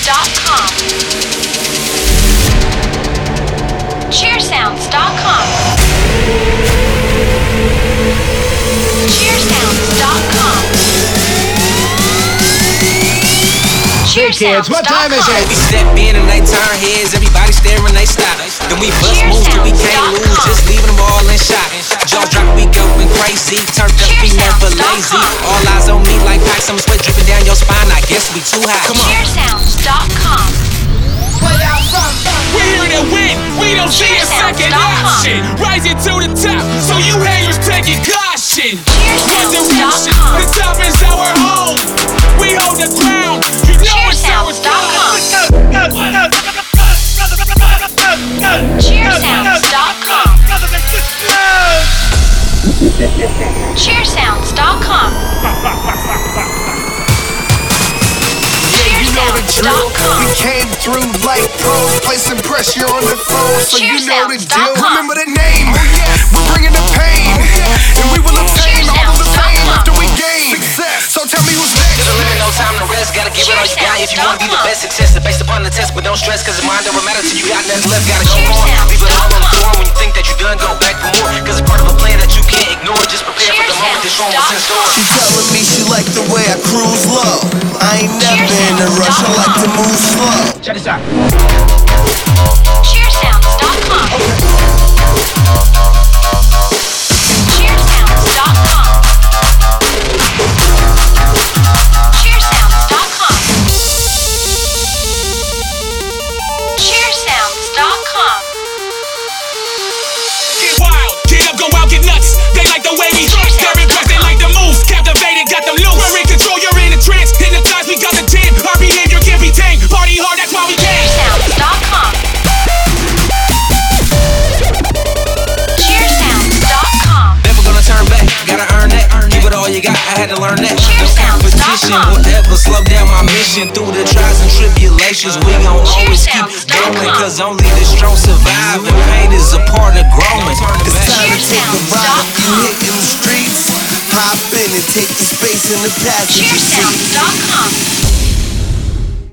Cheersounds.com. Cheersounds.com. Cheersounds.com. Hey kids, what time is it? We step in and they turn heads, everybody staring, they stop. Then we bust moves till we can't lose, just leaving them all in shock. Jaw drop, we going crazy, turned up, we never lazy. All eyes on me like packs, some sweat dripping down your spine, I guess we too high. Come on. Cheersounds.com. Where y'all from? We're here to win, we don't see a second option. Rising to the top, so you haters taking caution. Resurrection, the top is our home. We hold the ground, you know it's our Cheersounds.com. Cheersounds.com. Cheersounds.com. We came through like pros, placing pressure on the foe, so you know the deal. Remember the name, we're bringing the pain, and we will obtain all of the fame after we gain success. So tell me who's next. There's a limit, no time to rest, gotta give it all you got. If you wanna be the best, success is based upon the test, but don't stress, cause your mind don't matter till you got nothing left. Gotta go on, leave it all on the door. When you think that you done, go back for more, cause it's part of a plan that you can't ignore. Just prepare for the moment this wrong was in store. She telling me she like the way I cruise low. I ain't never in a rush, I like to move slow. Check this out. Cheersounds.com. Cheersounds.com. Cheersounds.com. Cheersounds.com. Get wild, get up, go out, get nuts. They like the way we dress, they're impressed, they like the moves. Captivated, got them loose. We're in control, you're in a trance. Hypnotized, we got the jam. Our behavior can't be tamed. Party hard, that's why we came. Cheersounds.com. Cheersounds.com. Never gonna turn back, gotta earn that. Give it all you got, I had to learn that. No competition will ever slow down my mission. Through the trials and tribulations, we gon' always keep going, cause only the strong survive, and pain is a part of growing. It's time to take a ride, you hitting the streets. Hop in and take your space in the passenger seat. Cheersounds.com.